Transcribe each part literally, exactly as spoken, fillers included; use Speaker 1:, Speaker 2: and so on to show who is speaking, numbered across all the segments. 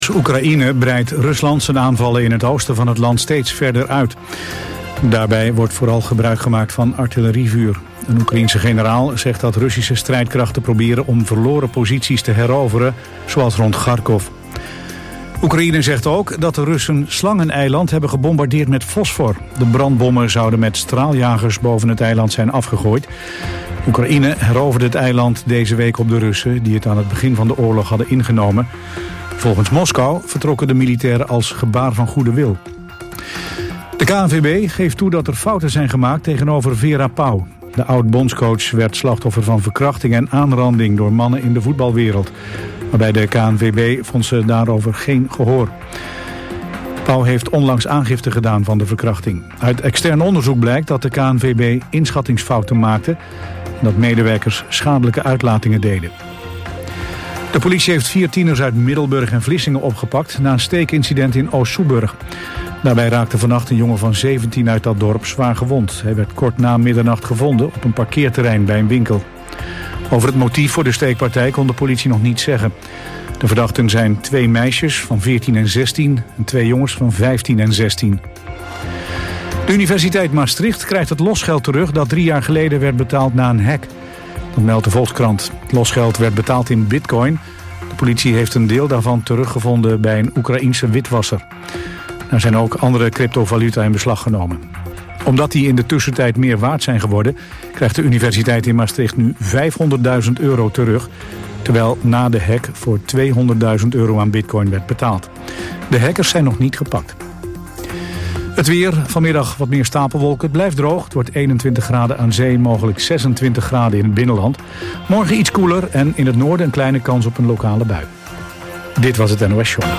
Speaker 1: Oekraïne breidt Rusland zijn aanvallen in het oosten van het land steeds verder uit. Daarbij wordt vooral gebruik gemaakt van artillerievuur. Een Oekraïense generaal zegt dat Russische strijdkrachten proberen om verloren posities te heroveren, zoals rond Kharkov. Oekraïne zegt ook dat de Russen Slangeneiland hebben gebombardeerd met fosfor. De brandbommen zouden met straaljagers boven het eiland zijn afgegooid. Oekraïne heroverde het eiland deze week op de Russen, die het aan het begin van de oorlog hadden ingenomen. Volgens Moskou vertrokken de militairen als gebaar van goede wil. De K N V B geeft toe dat er fouten zijn gemaakt tegenover Vera Pauw. De oud-bondscoach werd slachtoffer van verkrachting en aanranding door mannen in de voetbalwereld. Maar bij de K N V B vond ze daarover geen gehoor. Pauw heeft onlangs aangifte gedaan van de verkrachting. Uit extern onderzoek blijkt dat de K N V B inschattingsfouten maakte en dat medewerkers schadelijke uitlatingen deden. De politie heeft vier tieners uit Middelburg en Vlissingen opgepakt na een steekincident in Oost-Soeburg. Daarbij raakte vannacht een jongen van zeventien uit dat dorp zwaar gewond. Hij werd kort na middernacht gevonden op een parkeerterrein bij een winkel. Over het motief voor de steekpartij kon de politie nog niets zeggen. De verdachten zijn twee meisjes van veertien en zestien en twee jongens van vijftien en zestien. De Universiteit Maastricht krijgt het losgeld terug dat drie jaar geleden werd betaald na een hack. Dat meldt de Volkskrant. Het losgeld werd betaald in bitcoin. De politie heeft een deel daarvan teruggevonden bij een Oekraïense witwasser. Er zijn ook andere cryptovaluta in beslag genomen. Omdat die in de tussentijd meer waard zijn geworden, krijgt de Universiteit in Maastricht nu vijfhonderdduizend euro terug, terwijl na de hack voor tweehonderdduizend euro aan bitcoin werd betaald. De hackers zijn nog niet gepakt. Het weer, vanmiddag wat meer stapelwolken. Het blijft droog. Het wordt eenentwintig graden aan zee, mogelijk zesentwintig graden in het binnenland. Morgen iets koeler en in het noorden een kleine kans op een lokale bui. Dit was het N O S Journaal.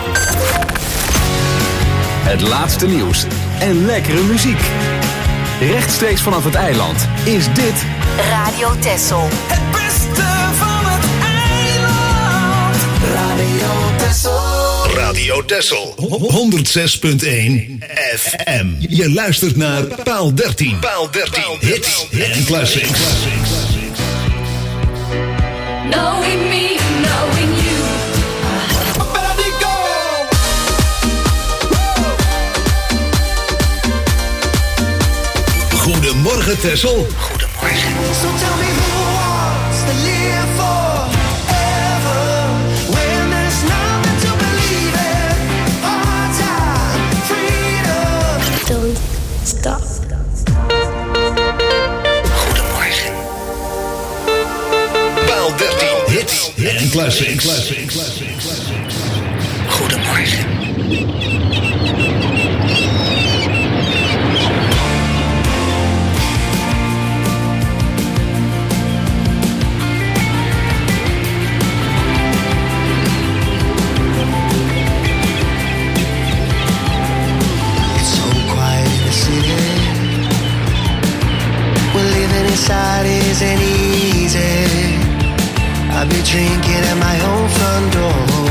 Speaker 2: Het laatste nieuws en lekkere muziek. Rechtstreeks vanaf het eiland is dit
Speaker 3: Radio Texel.
Speaker 4: Het beste van het eiland. Radio Texel.
Speaker 5: Radio Texel. honderdzes punt één F M. Je luistert naar Paal dertien. Paal dertien. Hits en classics.
Speaker 4: Knowing me, knowing you.
Speaker 5: Goedemorgen Texel.
Speaker 4: Goedemorgen. So tell me who wants to live forever when there's nothing to believe in. Hard time, freedom.
Speaker 6: Don't stop.
Speaker 5: Goedemorgen. Paal dertien. Hits en classics. Goedemorgen.
Speaker 4: Inside isn't easy. I'll be drinking at my own front door.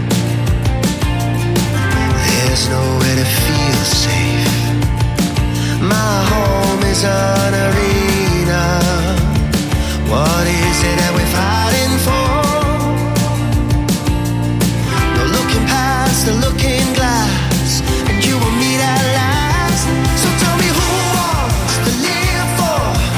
Speaker 4: There's nowhere to feel safe. My home is an arena. What is it that we're fighting for? No looking past the looking glass, and you will meet at last. So tell me who wants to live for.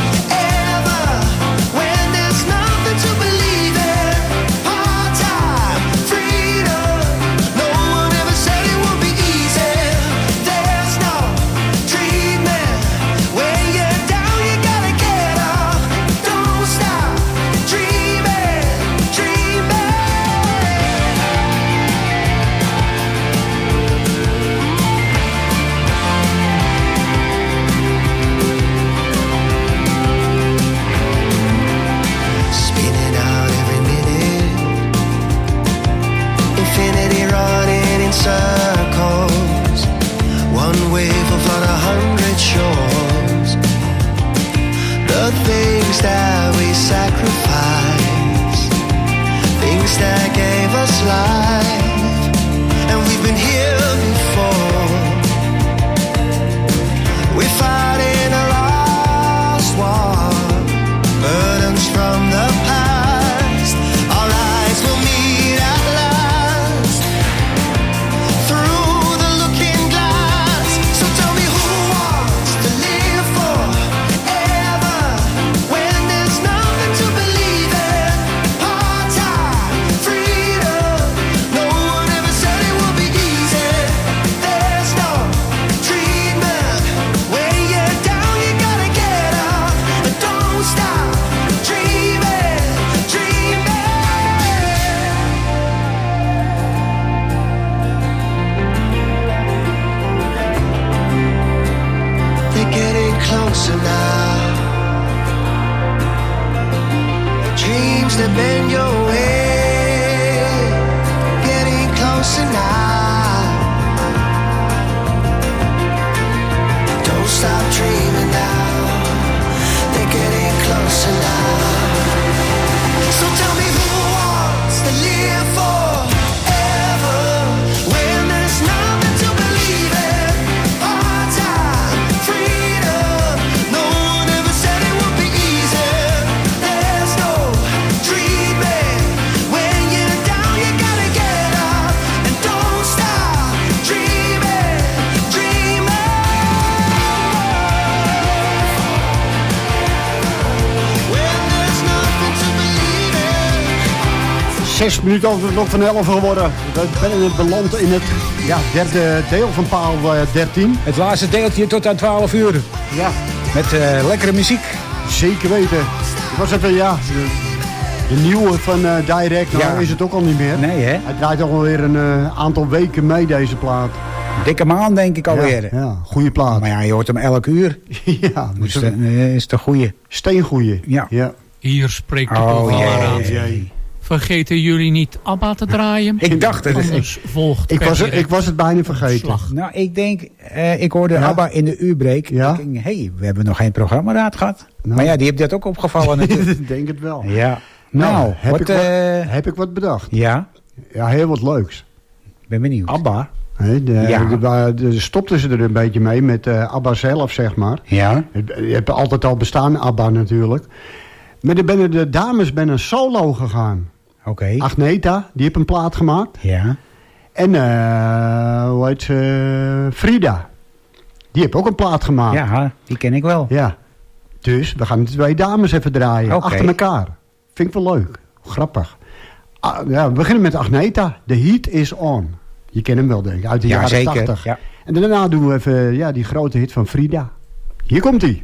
Speaker 4: Circles, one wave of on a hundred shores. The things that we sacrifice, things that gave us life, and we've been here before. We're fighting a lost war, burdens from the past. Our eyes will meet at last. step in your way, getting closer now. Don't stop dreaming now, they're getting closer now. So tell me who wants to live forever when there's nothing to believe in. Our time, freedom, no one ever said it would be easy. There's no dreaming, when you're down you gotta get up. And don't stop dreaming, dreaming. When there's nothing to believe in.
Speaker 3: Zes minuten over de klok van elf geworden. We zijn beland in het ja, derde deel van paal uh, dertien.
Speaker 6: Het laatste deeltje tot aan twaalf uur.
Speaker 3: Ja,
Speaker 6: Met uh, lekkere muziek.
Speaker 3: zeker weten. Het was even, ja, de, de nieuwe van uh, Direct. Nou
Speaker 6: Ja.
Speaker 3: is het ook al niet meer.
Speaker 6: Nee, hè?
Speaker 3: Hij draait al alweer een uh, aantal weken mee, deze plaat.
Speaker 6: Dikke maand, denk ik alweer.
Speaker 3: Ja, ja, goede plaat.
Speaker 6: Maar ja, je hoort hem elk uur.
Speaker 3: ja,
Speaker 6: Dus
Speaker 3: dus,
Speaker 6: dat uh, is de goeie.
Speaker 3: steengoeie.
Speaker 6: Ja.
Speaker 3: ja.
Speaker 7: Hier spreekt de
Speaker 6: Oh,
Speaker 7: programmaraad.
Speaker 3: jee.
Speaker 7: Vergeten jullie niet ABBA te draaien?
Speaker 6: Ik dacht het.
Speaker 7: Anders volgt
Speaker 3: Ik
Speaker 7: per
Speaker 3: was, het,
Speaker 7: direct
Speaker 3: ik was het bijna vergeten.
Speaker 7: slag.
Speaker 6: Nou, ik denk, uh, ik hoorde
Speaker 3: Ja?
Speaker 6: ABBA in de uurbreak.
Speaker 3: Ja?
Speaker 6: Ik denk, hé, hey, we hebben nog geen programmaraad gehad.
Speaker 3: Nou.
Speaker 6: Maar ja, die heeft dat ook opgevallen natuurlijk.
Speaker 3: Ik denk het wel.
Speaker 6: Ja.
Speaker 3: Nou,
Speaker 6: Nou,
Speaker 3: heb,
Speaker 6: wat,
Speaker 3: ik wat,
Speaker 6: eh,
Speaker 3: heb ik wat bedacht?
Speaker 6: ja,
Speaker 3: Ja, heel wat leuks.
Speaker 6: ben benieuwd.
Speaker 3: ABBA. Hè, de,
Speaker 6: Ja.
Speaker 3: de, de, de stopten ze er een beetje mee met uh, ABBA zelf, zeg maar.
Speaker 6: Ja?
Speaker 3: Het- Je hebt altijd al bestaan, ABBA natuurlijk. Maar er ben de dames ben een solo gegaan.
Speaker 6: Oké.
Speaker 3: Agneta, die heeft een plaat gemaakt.
Speaker 6: Ja.
Speaker 3: En, eh hoe heet ze? Frida. Die heeft ook een plaat gemaakt.
Speaker 6: Ja, die ken ik wel.
Speaker 3: Ja. Dus we gaan de twee dames even draaien.
Speaker 6: Oké.
Speaker 3: Achter elkaar. Vind ik wel leuk. Grappig. Ah, ja, we beginnen met Agneta. The Heat is On. Je kent hem wel, denk ik. Uit de
Speaker 6: Ja,
Speaker 3: jaren
Speaker 6: zeker.
Speaker 3: tachtig.
Speaker 6: Ja.
Speaker 3: En daarna doen we even ja, die grote hit van Frida. Hier komt hij.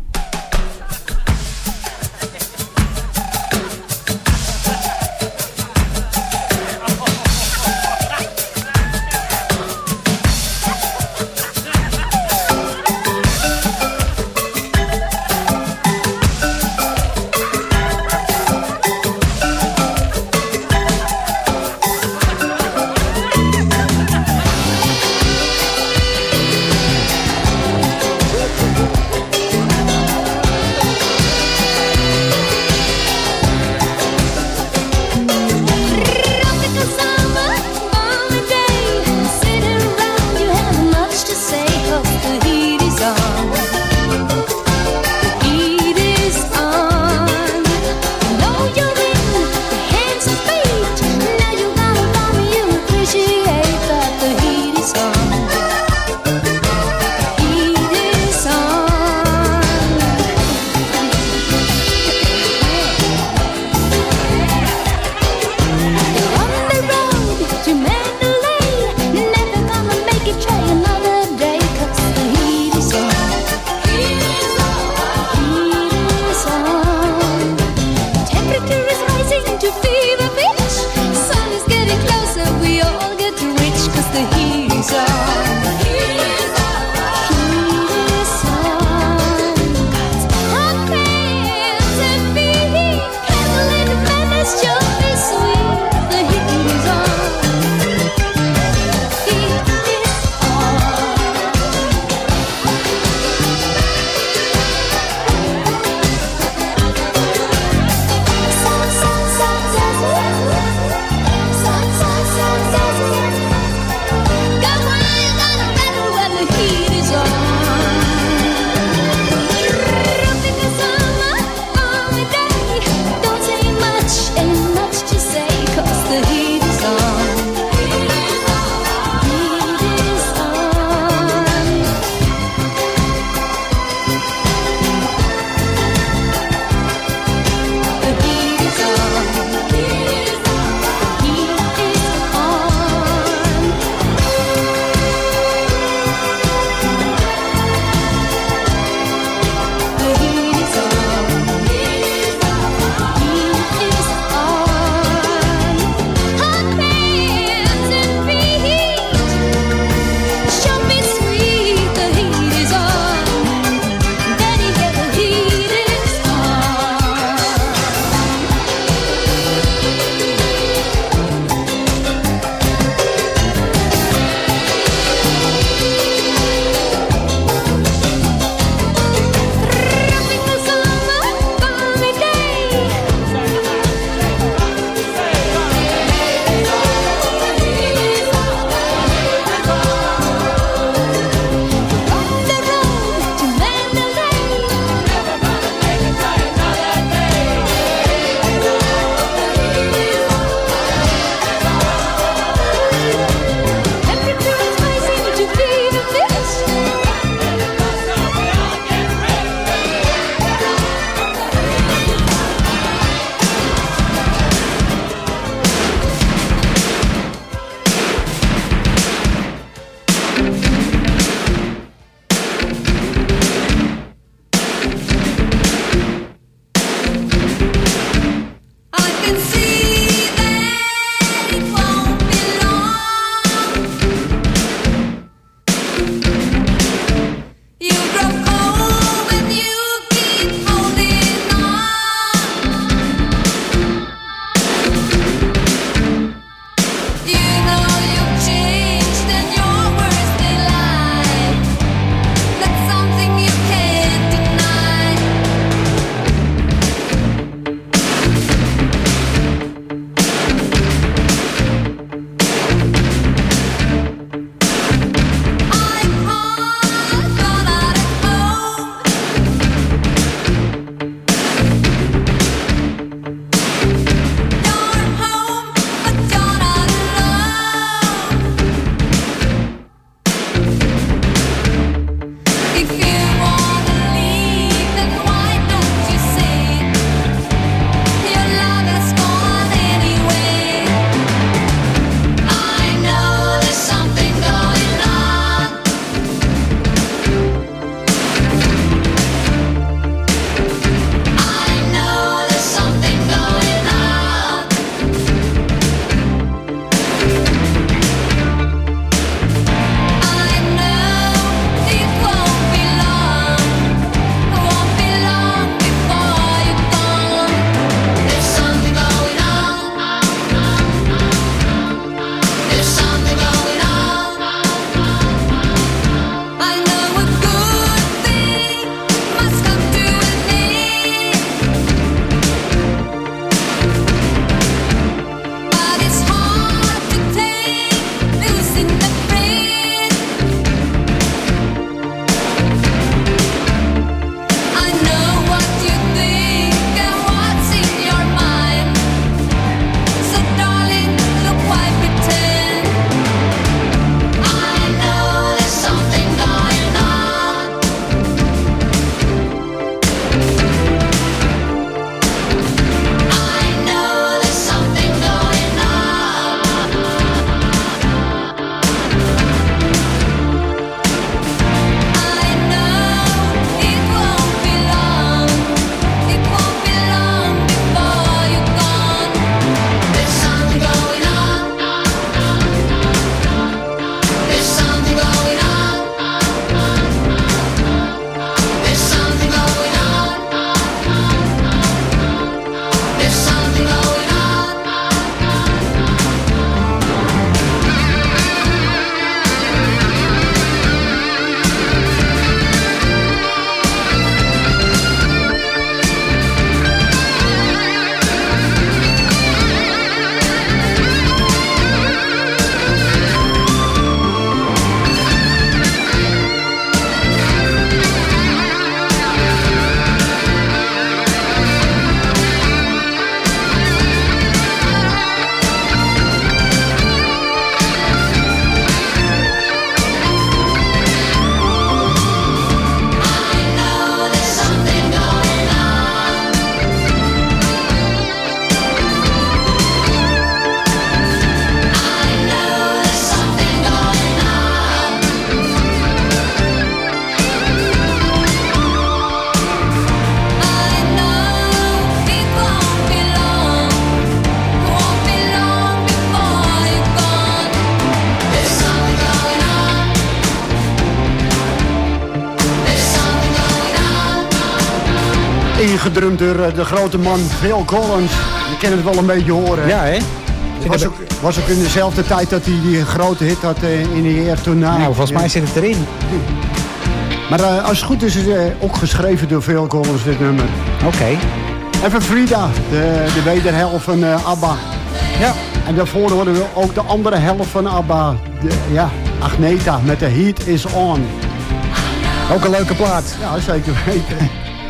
Speaker 3: gedrumd door uh, de grote man Phil Collins. Je kan het wel een beetje horen.
Speaker 6: Ja, hè?
Speaker 3: Het was ook, was ook in dezelfde tijd dat hij die grote hit had uh, in de Air Tonight.
Speaker 6: Nou, volgens mij zit het erin.
Speaker 3: Maar uh, als het goed is, is het uh, ook geschreven door Phil Collins, dit nummer.
Speaker 6: Oké. Okay.
Speaker 3: Even Frida, de, de wederhelft van uh, ABBA.
Speaker 6: Ja.
Speaker 3: En daarvoor horen we ook de andere helft van ABBA. De, ja, Agneta met The Heat Is On.
Speaker 6: Ook een leuke plaat.
Speaker 3: Ja, zeker weten.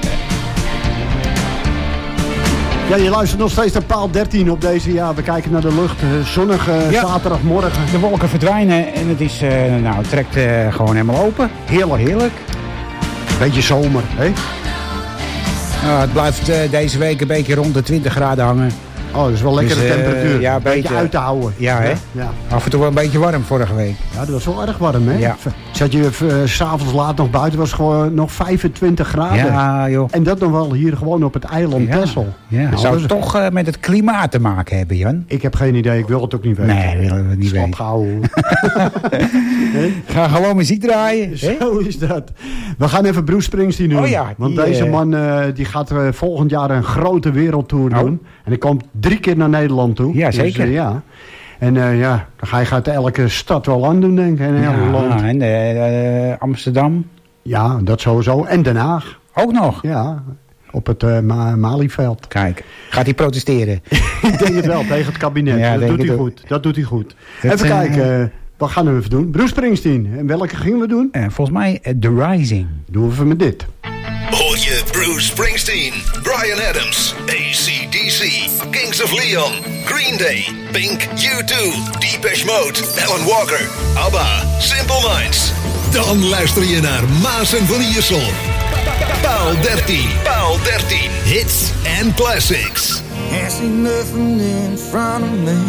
Speaker 3: Ja, je luistert nog steeds naar paal dertien op deze, ja, we kijken naar de lucht. Zonnige ja. zaterdagmorgen.
Speaker 6: De wolken verdwijnen en het is, uh, nou, het trekt uh, gewoon helemaal open.
Speaker 3: Heerlijk.
Speaker 6: Heerlijk.
Speaker 3: Beetje zomer, hè?
Speaker 6: Nou, het blijft uh, deze week een beetje rond de twintig graden hangen.
Speaker 3: Oh, dat is wel lekkere
Speaker 6: dus, uh,
Speaker 3: temperatuur.
Speaker 6: Ja,
Speaker 3: een beetje
Speaker 6: beter.
Speaker 3: uit te houden.
Speaker 6: Ja, hè?
Speaker 3: Ja.
Speaker 6: Af en toe wel een beetje warm vorige week.
Speaker 3: Ja, dat was wel erg warm, hè?
Speaker 6: Ja.
Speaker 3: Zat je uh, s'avonds laat nog buiten, was gewoon nog vijfentwintig graden.
Speaker 6: Ja, joh.
Speaker 3: En dat nog wel hier gewoon op het eiland
Speaker 6: ja.
Speaker 3: Texel.
Speaker 6: Ja.
Speaker 3: Nou,
Speaker 6: Zou
Speaker 3: het
Speaker 6: het toch uh, met het klimaat te maken hebben, Jan?
Speaker 3: Ik heb geen idee, ik wil het ook niet weten.
Speaker 6: Nee, willen we niet
Speaker 3: Slap
Speaker 6: weten.
Speaker 3: gehouden.
Speaker 6: Ga gewoon muziek draaien.
Speaker 3: Zo he? Is dat. We gaan even Bruce Springsteen doen.
Speaker 6: Oh ja, die,
Speaker 3: want deze
Speaker 6: uh...
Speaker 3: man uh, die gaat uh, volgend jaar een grote wereldtour
Speaker 6: oh.
Speaker 3: doen. En hij komt drie keer naar Nederland toe.
Speaker 6: Ja,
Speaker 3: dus,
Speaker 6: zeker.
Speaker 3: Uh, ja. En uh, ja, hij gaat elke stad wel aandoen, denk ik. En
Speaker 6: ja,
Speaker 3: elk land.
Speaker 6: En uh, uh, Amsterdam.
Speaker 3: Ja, dat sowieso. En Den Haag.
Speaker 6: Ook nog?
Speaker 3: Ja, op het uh, Ma Malieveld.
Speaker 6: Kijk, gaat hij protesteren?
Speaker 3: Ik denk het wel, tegen het kabinet.
Speaker 6: Ja,
Speaker 3: dat, doet hij
Speaker 6: ook.
Speaker 3: goed. dat doet hij goed.
Speaker 6: Dat,
Speaker 3: even
Speaker 6: uh,
Speaker 3: kijken, uh, wat gaan we even doen? Bruce Springsteen. En welke gingen we doen?
Speaker 6: Uh, volgens mij uh, The Rising.
Speaker 3: Doen we even met dit.
Speaker 5: Hoor je Bruce Springsteen, Bryan Adams, A C D C, Kings of Leon, Green Day, Pink, U two, Depeche Mode, Alan Walker, ABBA, Simple Minds. Dan luister je naar Maas en Van Iersel. Paal dertien, Paal dertien, hits and classics.
Speaker 8: Can't see nothing in front of me.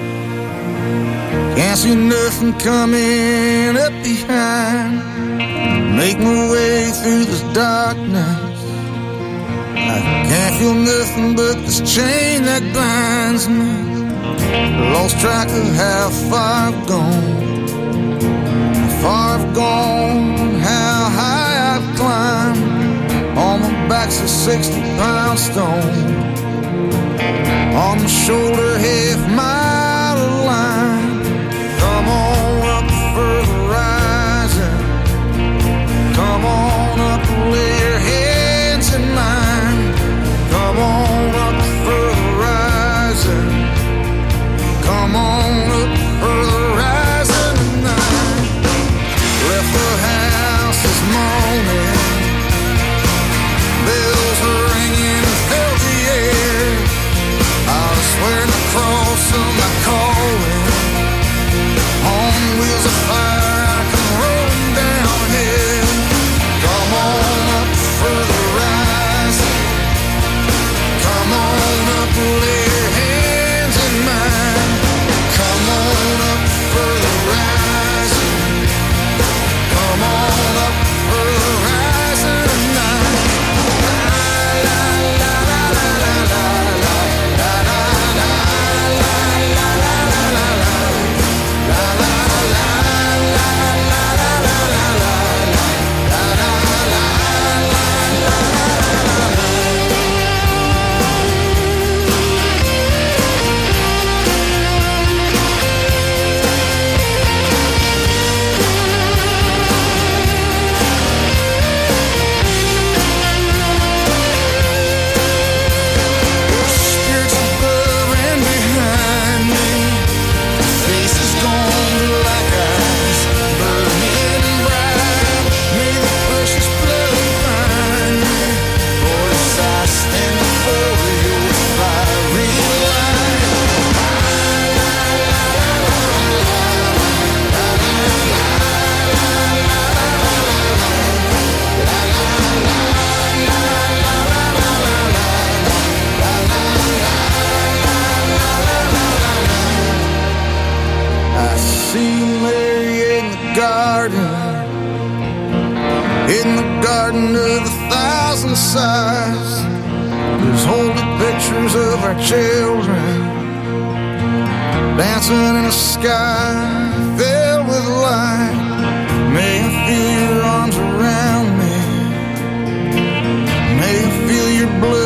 Speaker 8: Can't see nothing coming up behind. Make my way through this darkness. I can't feel nothing but this chain that binds me. Lost track of how far I've gone. How far I've gone, how high I've climbed. On my back's a sixty pound stone. On my shoulder half mile of line. Come on up for the rising. Come on up and lay your hands in mine. Come on up for the rising. Come on up for the rising tonight. Left the house this morning. Bells are ringing, filled the air. I was swearing the cross of my calling. On wheels of fire, I come rolling down here. Come on up for the rising. Come on up, lay your hands in mine. Come on up for the rising. Come on up for the rising tonight. La la la la la la la la la la la la la la la. La la la la la la la la la. La la la la la la la. Spirits above and behind me. Faces gone like ice, burning bright. May the precious blood find me. Voice I stand before your fiery light. I see Mary in the garden, in the garden of a thousand sighs. There's holy pictures of our children dancing in a sky filled with light. May I feel your arms around me. May I feel your blood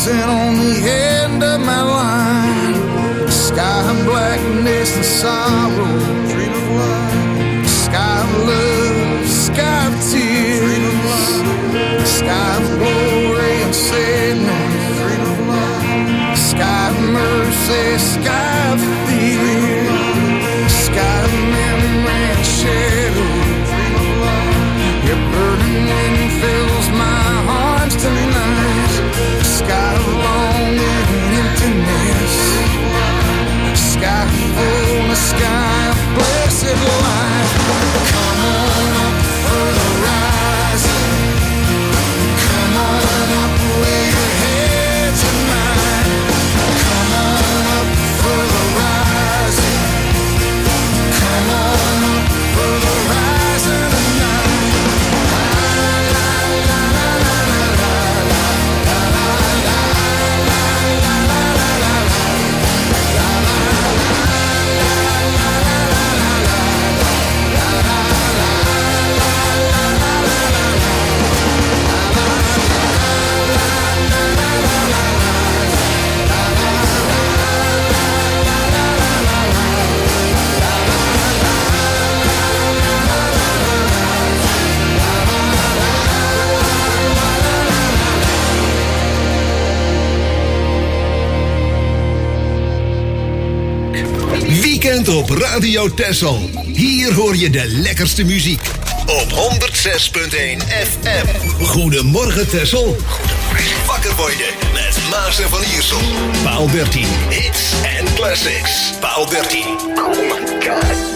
Speaker 8: dancing on the end of my line. Sky of blackness and sorrow, dream of love. Sky of love, sky of tears. Sky of glory and sadness, dream of love. Sky of mercy, sky of fear. Sky of memory and shadow, dream of love. Your burning wind fills my arms tonight. Sky of longing and emptiness. Sky full, a sky of blessed life. Come on up for the rising. Come on up where your head's tonight. Come on up for the rising. Come on up for the rising tonight. La la la la la la la la la la la la la la
Speaker 5: Weekend op Radio Texel. Hier hoor je de lekkerste muziek. Op honderd zes punt één F M. Goedemorgen Texel. Goedemorgen. Wakker worden met Maas en Van Iersel. Paul dertien. Hits en classics. Paul dertien. Oh my god.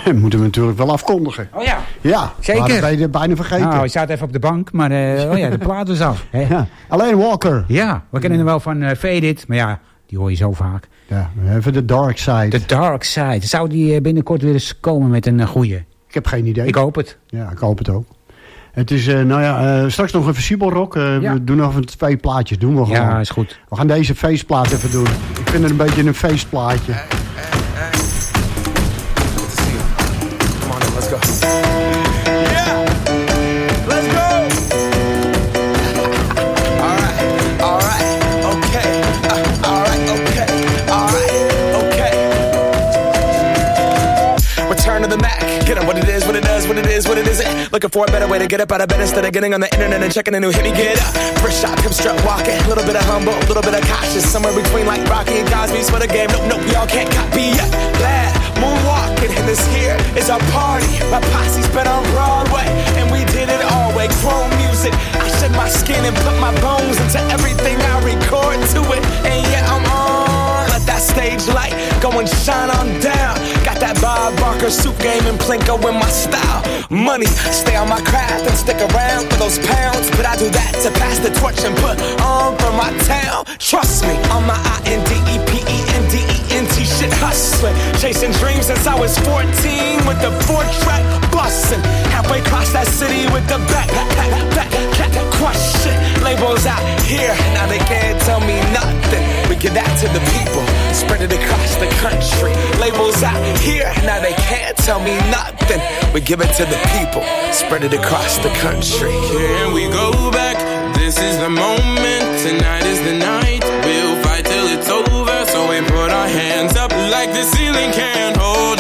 Speaker 3: moeten we natuurlijk wel afkondigen.
Speaker 6: Oh ja.
Speaker 3: Ja,
Speaker 6: Zeker.
Speaker 3: we hadden het bijna vergeten.
Speaker 6: Nou, hij staat even op de bank, maar uh, oh ja, de plaat is af. Hè?
Speaker 3: Ja. Alleen Walker.
Speaker 6: Ja, we kennen hem wel van uh, Fade It, maar ja, die hoor je zo vaak.
Speaker 3: Ja, even de Dark Side.
Speaker 6: The Dark Side. Zou die binnenkort weer eens komen met een uh, goeie?
Speaker 3: Ik heb geen idee.
Speaker 6: Ik hoop het.
Speaker 3: Ja, ik hoop het ook. Het is, uh, nou ja, uh, straks nog even Sibelrock. Uh,
Speaker 6: Ja.
Speaker 3: We doen nog even twee plaatjes, doen we gewoon.
Speaker 6: Ja, is goed.
Speaker 3: We gaan deze feestplaat even doen. Ik vind het een beetje een feestplaatje.
Speaker 9: Come on, let's go. Yeah, let's go. All right, all right, okay. Uh, all right, okay, all right, okay. Return to the Mac. Get on what it is, what it does, what it is, what it isn't. Looking for a better way to get up out of bed instead of getting on the internet and checking a new hit. Me get up, first shot, come strut walking. A little bit of humble, a little bit of cautious. Somewhere between like Rocky and Cosby's for the game. Nope, nope, y'all can't copy yet. Glad moonwalking, and this here is our party. My posse's been on Broadway, and we did it all way. Chrome music, I shed my skin and put my bones into everything I record to it. And yeah, I'm on. Let that stage light go and shine on down. Got that Bob Barker suit game and Plinko in my style. Money, stay on my craft and stick around for those pounds. But I do that to pass the torch and put on for my town. Trust me, on my I N D E P E N D E N T shit hustling. Chasing dreams since I was fourteen with the four-track bustin'. Halfway across that city with the back, back, back, back, crush shit. Labels out here, now they can't tell me nothing. We give that to the people, spread it across the country. Labels out here, now they can't tell me nothing. We give it to the people, spread it across the country.
Speaker 10: Here we go back, this is the moment, tonight is the night. We'll fight till it's over, so we put our hands up like the ceiling can't hold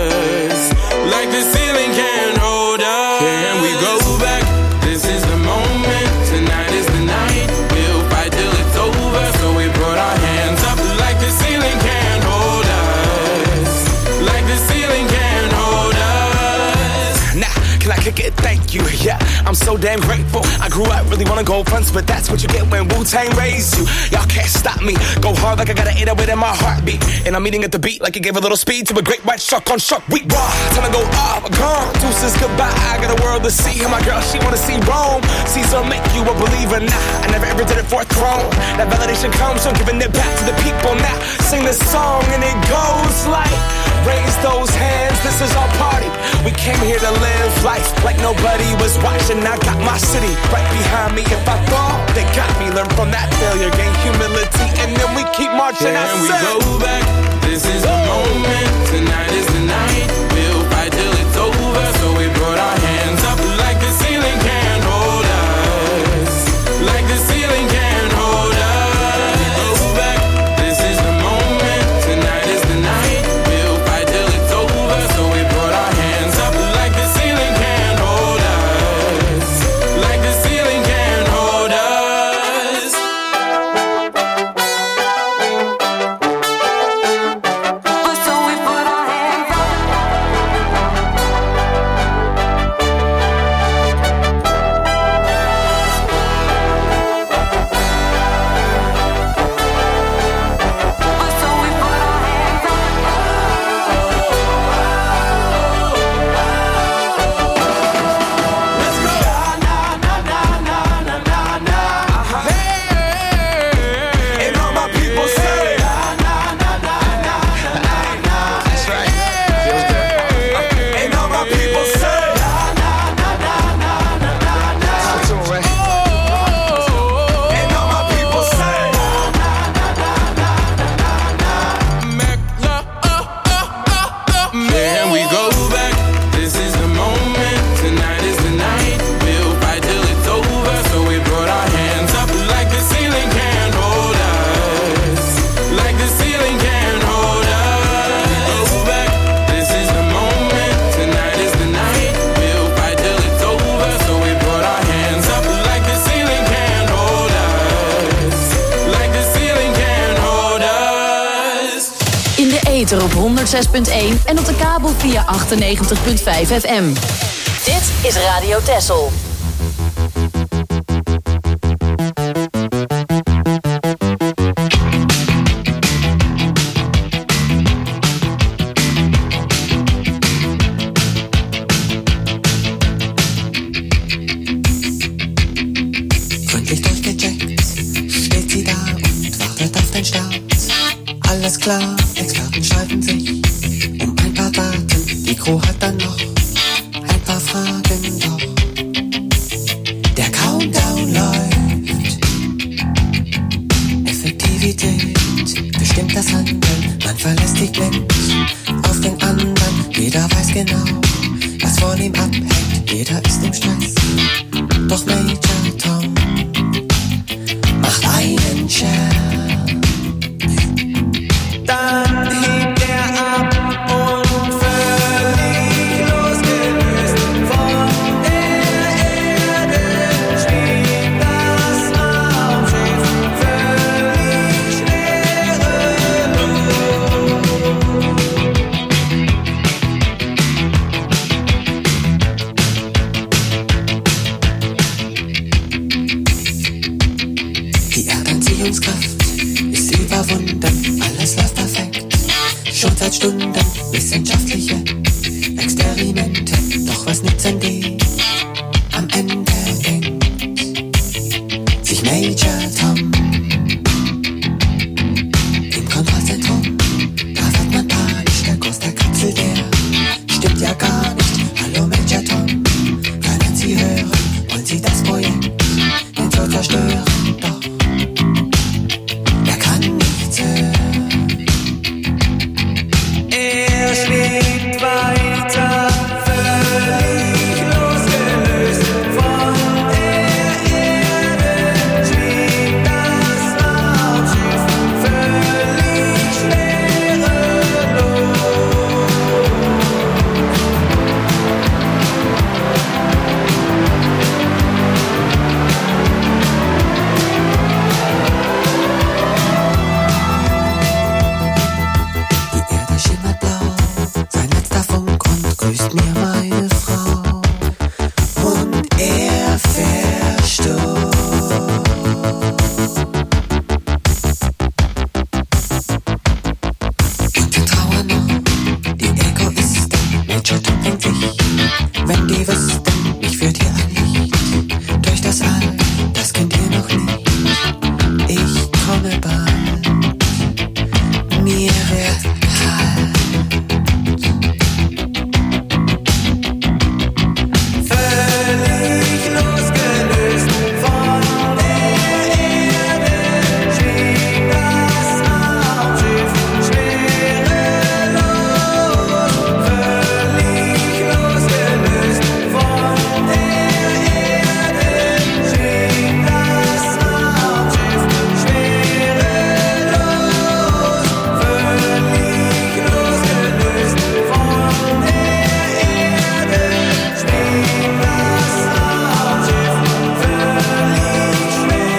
Speaker 10: us. Like the ceiling can't hold us. Here we go back, this is the moment, tonight is the night. We'll fight till it's over, so we put our hands up like the ceiling can't hold us. Like the ceiling can't hold us.
Speaker 9: Nah, can I kick it? Thank you, yeah, I'm so damn grateful. I grew up really wanna go fronts, but that's what you get when Wu-Tang raised you. Y'all can't stop me, go hard like I got an eight oh eight in my heartbeat. And I'm eating at the beat like it gave a little speed to a great white shark on shark week. Raw, time to go off, gone, deuces goodbye. I got a world to see, and my girl, she wanna see Rome. Caesar make you a believer, nah, I never ever did it for a throne. That validation comes from giving it back to the people. Now, sing this song and it goes like, raise those hands, this is our party. We came here to live life like nobody was watching. I got my city right behind me. If I fall, they got me. Learn from that failure, gain humility, and then we keep marching.
Speaker 10: Can
Speaker 9: I
Speaker 10: we
Speaker 9: said,
Speaker 10: go back? This is the moment, tonight is the night. We'll fight till it's over, so we put our hands up like the ceiling can't hold us. Like the ceiling can't hold us. Go back, this is the moment, tonight is the night. We'll fight till it's over, so we put our hands up like the ceiling can't hold us. Like the ceiling can't hold us.
Speaker 11: So we put our hands up. So we put our hands up.
Speaker 9: let's go. Hey, and all my people say, that's right. Feels good. And all my people say, that's all right. And all my people say,
Speaker 10: Can we go back? This is the moment, tonight is the night. We'll fight till it's over, so we put our hands up like the ceiling can't hold us. Like the ceiling can't hold us. Go back, this is the moment, tonight is the night. We'll fight till it's over, so we put our hands up like the ceiling can't hold us. Like the ceiling can't hold us.
Speaker 12: In de ether op honderd zes punt één en op de kabel via achtennegentig punt vijf F M. Dit is Radio Texel.
Speaker 4: klar, Experten streiten sich um ein paar Daten. Die Crew hat dann noch ein paar Fragen, doch der Countdown läuft. Effektivität bestimmt das Handeln. Man verlässt sich blind auf den anderen. Jeder weiß genau, was von ihm abhängt. Jeder ist im Stress. Doch Major Tom macht einen Chance. Dann hebt er ab und völlig losgelöst von der Erde schwebt das Raumschiff völlig schwerelos. Die Erdanziehungskraft ist überwunden, alles läuft perfekt. Schon seit Stunden wissenschaftliche Experimente. Doch was nützen die? Am Ende denkt sich Major Tom im Kontrollzentrum. Da wird man panisch, der Kurs der Kapsel, der stimmt ja gar nicht. Hallo Major Tom, können Sie hören? Wollen Sie das Projekt den Zoll zerstören? Doch er kann nichts hören. Er schwebt weiter, völlig losgelöst von der Erde schwebt das Raumschiff völlig schwerelos. Die Erde schimmert blau, sein letzter Funk und grüßt mir meine Frau. Und er verstummt. Und wir trauern noch, die Egoisten. Major Tom denkt sich, wenn die wüssten, mich führt hier ein Licht durch das All, das kennt ihr noch nicht. Ich komme bald, mir wird kalt. Völlig losgelöst von der Erde schwebt das Raumschiff schwerelos. Völlig losgelöst von der Erde schwebt das Raumschiff schwerelos. Völlig losgelöst von der Erde schwebt das Raumschiff völlig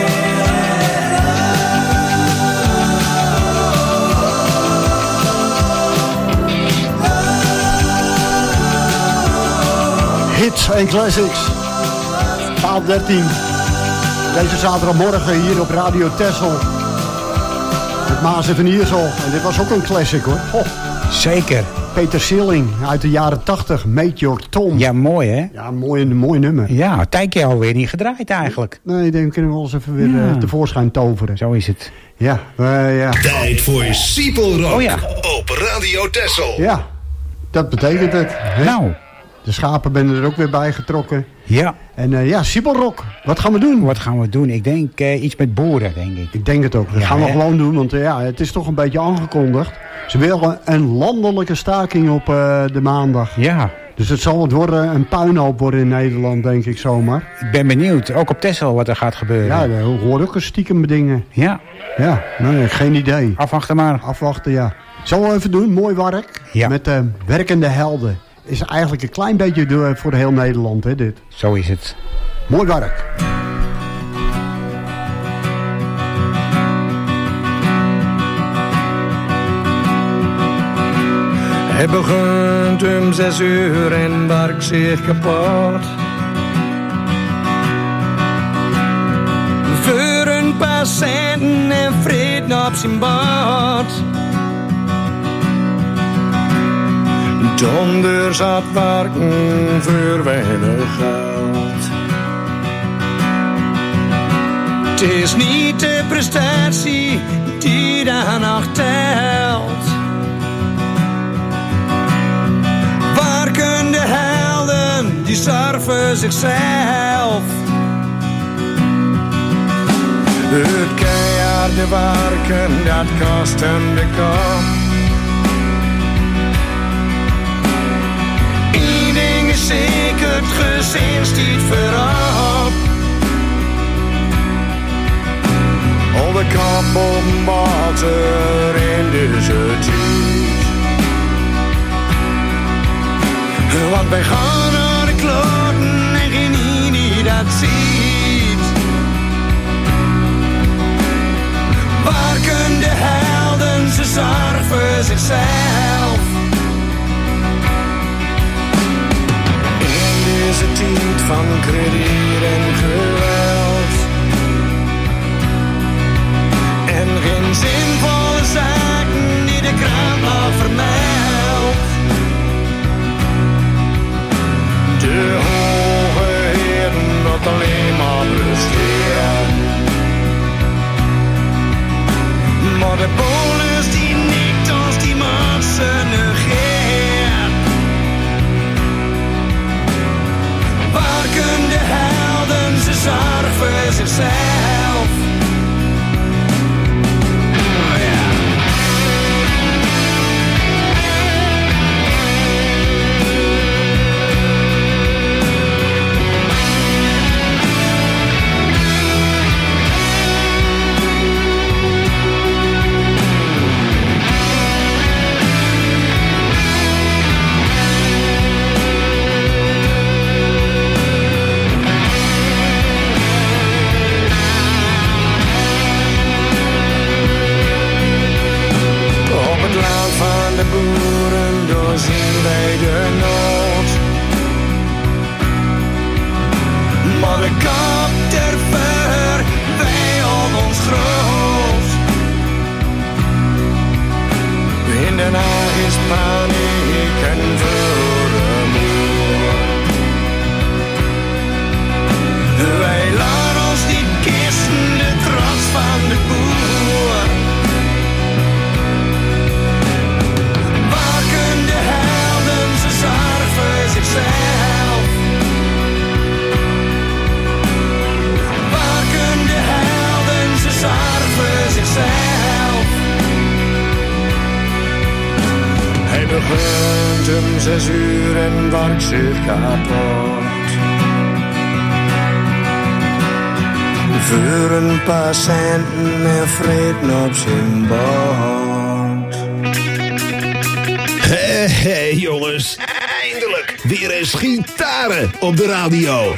Speaker 3: Hits en classics. twaalf dertien. Deze zaterdagmorgen hier op Radio Texel. Met Maas en Van Iersel. En dit was ook een classic hoor. Oh,
Speaker 6: Zeker.
Speaker 3: Peter Sealing uit de jaren tachtig. Major Tom.
Speaker 6: Ja, mooi hè?
Speaker 3: Ja, mooi, een mooi nummer.
Speaker 6: Ja, een tijdje alweer niet gedraaid eigenlijk.
Speaker 3: Nee, dan kunnen we ons even weer
Speaker 6: Ja.
Speaker 3: eh, tevoorschijn toveren.
Speaker 6: Zo is het.
Speaker 3: Ja, eh, ja.
Speaker 5: Tijd voor Siepelrock
Speaker 6: Oh ja.
Speaker 5: op Radio Texel.
Speaker 3: Ja, dat betekent het. Hè?
Speaker 6: Nou,
Speaker 3: De schapen ben er ook weer bij getrokken.
Speaker 6: ja.
Speaker 3: En eh, ja, Siepelrock. Wat gaan we doen?
Speaker 6: Wat gaan we doen? Ik denk eh, iets met boeren, denk ik.
Speaker 3: Ik denk het ook. Dat
Speaker 6: Ja,
Speaker 3: gaan we
Speaker 6: hè?
Speaker 3: gewoon doen, want eh, ja, het is toch een beetje aangekondigd. Ze willen een landelijke staking op eh, de maandag.
Speaker 6: Ja,
Speaker 3: Dus het zal het worden, een puinhoop worden in Nederland, denk ik zomaar.
Speaker 6: ik ben benieuwd. Ook op Texel wat er gaat gebeuren.
Speaker 3: Ja, daar hoor ook een stiekem dingen.
Speaker 6: Ja,
Speaker 3: Ja, nee, geen idee.
Speaker 6: afwachten maar.
Speaker 3: Afwachten, ja. Zullen we even doen, mooi werk.
Speaker 6: Ja.
Speaker 3: Met eh, werkende helden. Is eigenlijk een klein beetje door, voor heel Nederland, hè, dit.
Speaker 6: Zo is het.
Speaker 3: Mooi werk.
Speaker 13: Het begint om zes uur en werkt zich kapot. Voor een paar centen en vrede op zijn bord. Donder zat werken voor weinig geld. Het is niet de prestatie die dan nog telt. Waar kunnen de helden die zorgen zichzelf? Het keiharde werken, dat kost hem de kop. Eén ding is zeker, het gezin stiet voorop. Al de kop op water in deze tijd. Want wij gaan naar de kloten en geen een die dat ziet. Waar kunnen de helden, ze zorgen voor zichzelf. In deze tijd van krediet en geweld. En geen zinvolle zaken die de krant nog vermeldt. De hoge heren dat alleen maar presteren. Maar de bonus die nikt als die mensen negeert. Waar kunnen de helden, ze zorgen voor zichzelf. De boeren doorzien wij de nood. Maar de kop ter ver, wij op ons groot. In Den Haag is paniek en vermoer. Wij laten ons niet kisten, de trots van de boer. Zichzelf. Waar kunnen de helden, ze zorgen voor zichzelf. Hij begint om zes uur en werkt zich kapot. Voor een paar centen en vreten op zijn bord.
Speaker 14: Hé, hé, jongens. Eindelijk weer eens gitaren op de radio.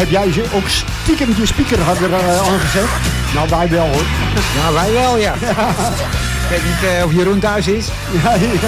Speaker 3: heb jij ze ook stiekem je speaker harder uh, aangezet? Nou, wij wel hoor.
Speaker 6: Nou, wij wel, ja. Ik weet niet uh, of Jeroen thuis is.
Speaker 3: Ja, ja.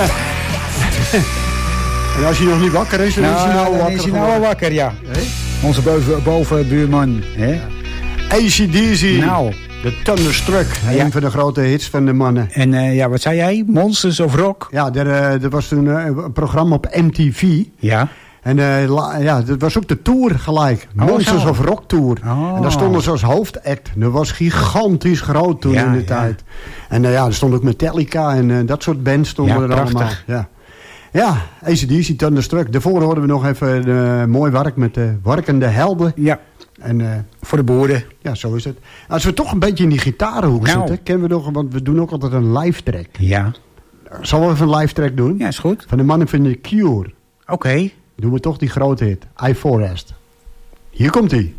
Speaker 3: En als hij nog niet wakker is, dan
Speaker 6: nou,
Speaker 3: is hij nou
Speaker 6: dan
Speaker 3: wakker.
Speaker 6: is hij nou al wakker, ja.
Speaker 3: Hey?
Speaker 6: Onze boven, bovenbuurman. Hè?
Speaker 3: A C D C.
Speaker 6: Nou.
Speaker 3: De Thunderstruck. Ja. Een van de grote hits van de mannen.
Speaker 6: En uh, ja, wat zei jij? Monsters of Rock?
Speaker 3: Ja, er, uh, er was toen uh, een programma op M T V.
Speaker 6: Ja.
Speaker 3: En uh, la, ja, dat was ook de tour gelijk. Oh, Monsters zo. of Rock Tour. Oh. En daar stonden ze als hoofdact. Dat was gigantisch groot toen ja, in de ja. tijd. En uh, ja, er stond ook Metallica en uh, dat soort bands stonden ja, er prachtig. allemaal. Ja. Ja, A C D C, Thunderstruck. Daarvoor hoorden we nog even uh, mooi werk met de Warkende Helden.
Speaker 6: Ja.
Speaker 3: En, uh,
Speaker 6: voor de boeren.
Speaker 3: Ja, zo is het. Als we toch een beetje in die gitarenhoek nou. zitten, kennen we nog, want we doen ook altijd een live track.
Speaker 6: Ja.
Speaker 3: Zullen we even een live track doen?
Speaker 6: Ja, is goed.
Speaker 3: Van de mannen van The Cure.
Speaker 6: Oké. Okay.
Speaker 3: Doen we toch die grote hit, I Forest. Hier komt hij.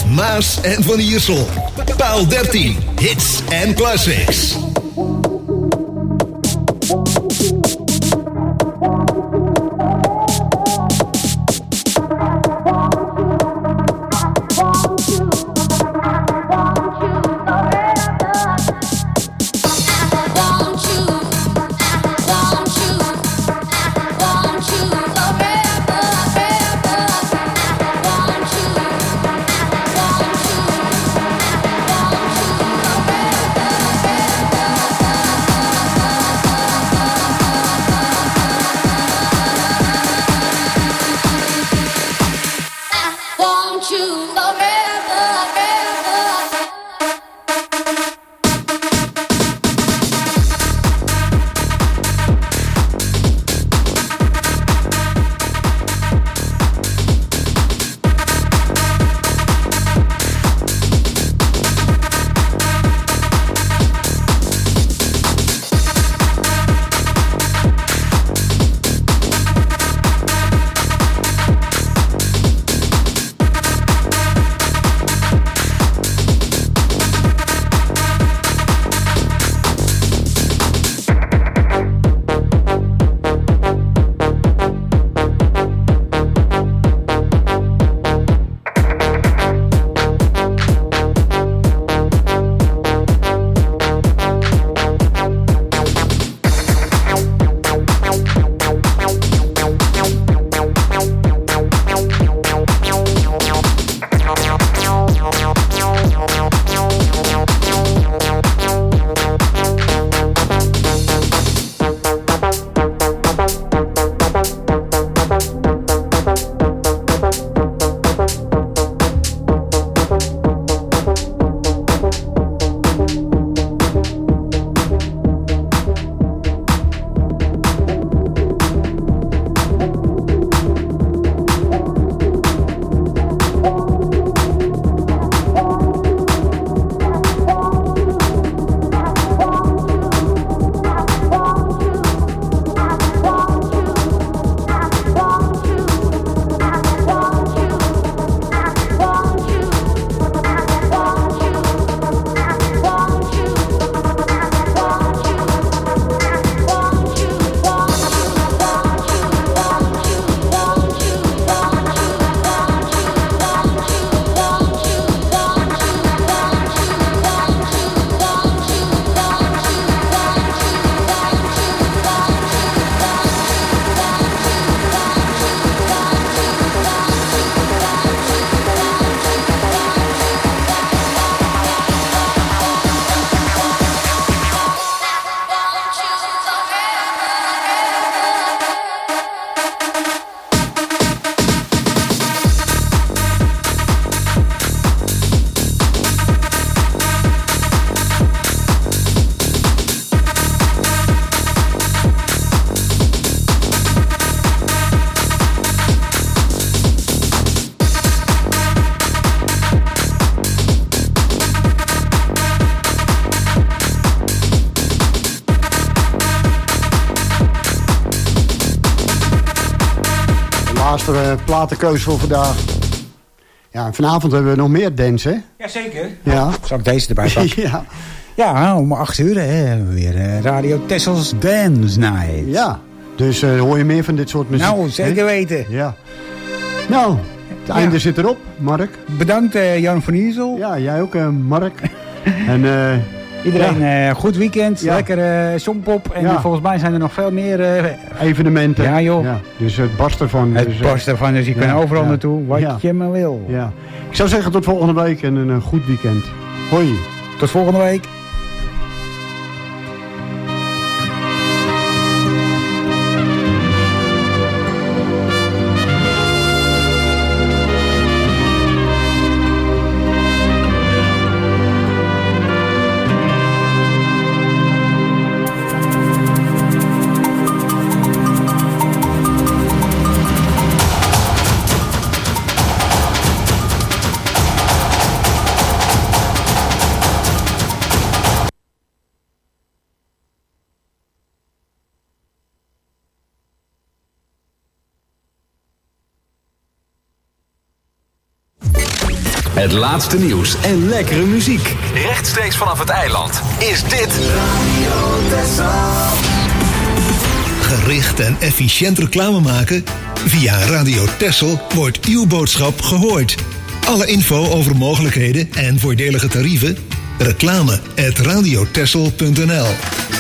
Speaker 5: Maas en Van Iersel. Paal dertien, hits en classics.
Speaker 3: laatste uh, platenkeuze voor vandaag. Ja, en vanavond hebben we nog meer dance, hè?
Speaker 6: Jazeker.
Speaker 3: Ja.
Speaker 6: Zal ik deze erbij pakken?
Speaker 3: Ja.
Speaker 6: Ja, om acht uur hè, hebben we weer uh, Radio Tessels Dance Night.
Speaker 3: Ja, dus uh, hoor je meer van dit soort muziek.
Speaker 6: Nou, zeker hè? Weten.
Speaker 3: Ja. Nou, het ja. einde zit erop, Mark.
Speaker 6: Bedankt uh, Jan van Iersel.
Speaker 3: Ja, jij ook, uh, Mark. en... Uh,
Speaker 6: Iedereen ja. uh, goed weekend,
Speaker 3: ja.
Speaker 6: lekker uh, songpop. En
Speaker 3: ja.
Speaker 6: uh, volgens mij zijn er nog veel meer uh,
Speaker 3: evenementen.
Speaker 6: Ja joh.
Speaker 3: Ja. Dus het barst ervan.
Speaker 6: Het
Speaker 3: dus,
Speaker 6: barst ervan, dus je ja. kan overal ja. naartoe, wat ja. je maar wil.
Speaker 3: Ja. Ik zou zeggen tot volgende week en een uh, goed weekend. Hoi.
Speaker 6: Tot volgende week.
Speaker 2: Het laatste nieuws en lekkere muziek. Rechtstreeks vanaf het eiland is dit Radio Texel.
Speaker 14: Gericht en efficiënt reclame maken? Via Radio Texel wordt uw boodschap gehoord. Alle info over mogelijkheden en voordelige tarieven? Reclame at radiotexel punt n l.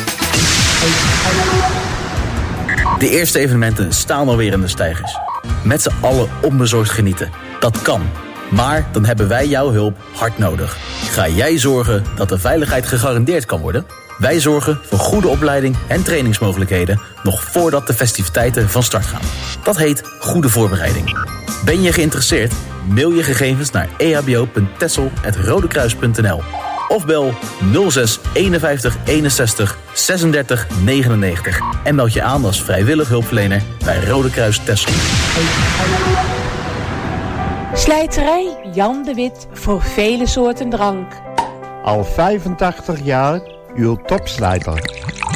Speaker 15: De eerste evenementen staan alweer in de steigers. Met z'n allen onbezorgd genieten. Dat kan. Maar dan hebben wij jouw hulp hard nodig. Ga jij zorgen dat de veiligheid gegarandeerd kan worden? Wij zorgen voor goede opleiding en trainingsmogelijkheden nog voordat de festiviteiten van start gaan. Dat heet goede voorbereiding. Ben je geïnteresseerd? Mail je gegevens naar e h b o punt texel apenstaartje rodekruis punt n l of bel nul zes eenenvijftig eenenzestig zesendertig negenennegentig en meld je aan als vrijwillig hulpverlener bij Rode Kruis Texel.
Speaker 16: Slijterij Jan de Wit voor vele soorten drank.
Speaker 17: Al vijfentachtig jaar uw topslijter.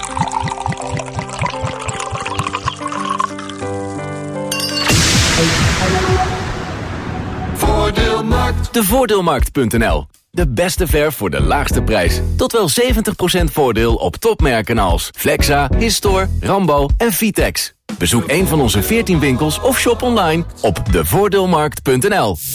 Speaker 2: Voordeelmarkt. De voordeelmarkt punt n l. De beste verf voor de laagste prijs. Tot wel zeventig procent voordeel op topmerken als Flexa, Histor, Rambo en Vitex. Bezoek een van onze veertien winkels of shop online op de voordeelmarkt punt n l.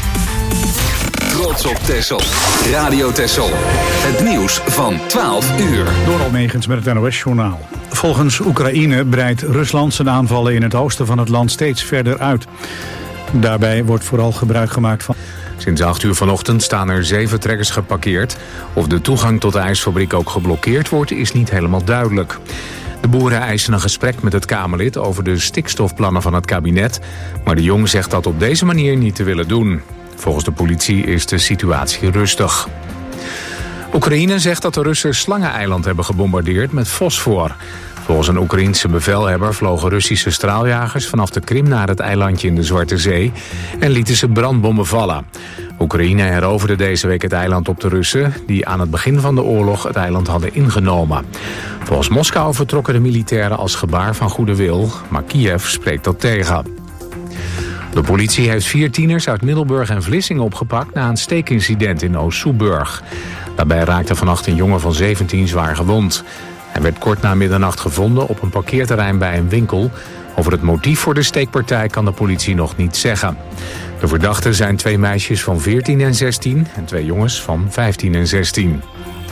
Speaker 18: Trots op Texel. Radio Texel. Het nieuws van twaalf uur.
Speaker 1: Door Almegens met het N O S-journaal. Volgens Oekraïne breidt Rusland zijn aanvallen in het oosten van het land steeds verder uit. Daarbij wordt vooral gebruik gemaakt van...
Speaker 19: Sinds acht uur vanochtend staan er zeven trekkers geparkeerd. Of de toegang tot de ijsfabriek ook geblokkeerd wordt, is niet helemaal duidelijk. De boeren eisen een gesprek met het Kamerlid over de stikstofplannen van het kabinet. Maar de Jong zegt dat op deze manier niet te willen doen. Volgens de politie is de situatie rustig. Oekraïne zegt dat de Russen Slangeneiland hebben gebombardeerd met fosfor. Volgens een Oekraïense bevelhebber vlogen Russische straaljagers vanaf de Krim naar het eilandje in de Zwarte Zee en lieten ze brandbommen vallen. Oekraïne heroverde deze week het eiland op de Russen, die aan het begin van de oorlog het eiland hadden ingenomen. Volgens Moskou vertrokken de militairen als gebaar van goede wil, maar Kiev spreekt dat tegen. De politie heeft vier tieners uit Middelburg en Vlissingen opgepakt na een steekincident in Oost-Soeburg. Daarbij raakte vannacht een jongen van zeventien zwaar gewond. Hij werd kort na middernacht gevonden op een parkeerterrein bij een winkel. Over het motief voor de steekpartij kan de politie nog niet zeggen. De verdachten zijn twee meisjes van veertien en zestien en twee jongens van vijftien en zestien.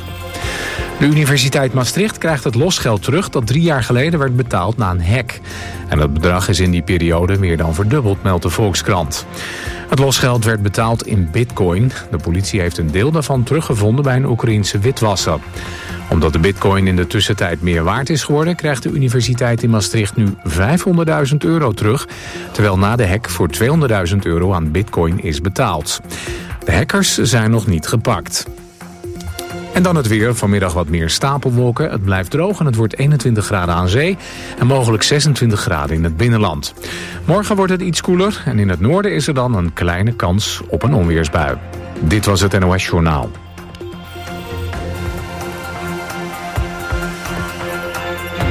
Speaker 19: De Universiteit Maastricht krijgt het losgeld terug dat drie jaar geleden werd betaald na een hack. En dat bedrag is in die periode meer dan verdubbeld, meldt de Volkskrant. Het losgeld werd betaald in bitcoin. De politie heeft een deel daarvan teruggevonden bij een Oekraïense witwasser. Omdat de bitcoin in de tussentijd meer waard is geworden, krijgt de Universiteit in Maastricht nu vijfhonderdduizend euro terug, terwijl na de hack voor tweehonderdduizend euro aan bitcoin is betaald. De hackers zijn nog niet gepakt. En dan het weer. Vanmiddag wat meer stapelwolken. Het blijft droog en het wordt eenentwintig graden aan zee en mogelijk zesentwintig graden in het binnenland. Morgen wordt het iets koeler en in het noorden is er dan een kleine kans op een onweersbui. Dit was het N O S Journaal.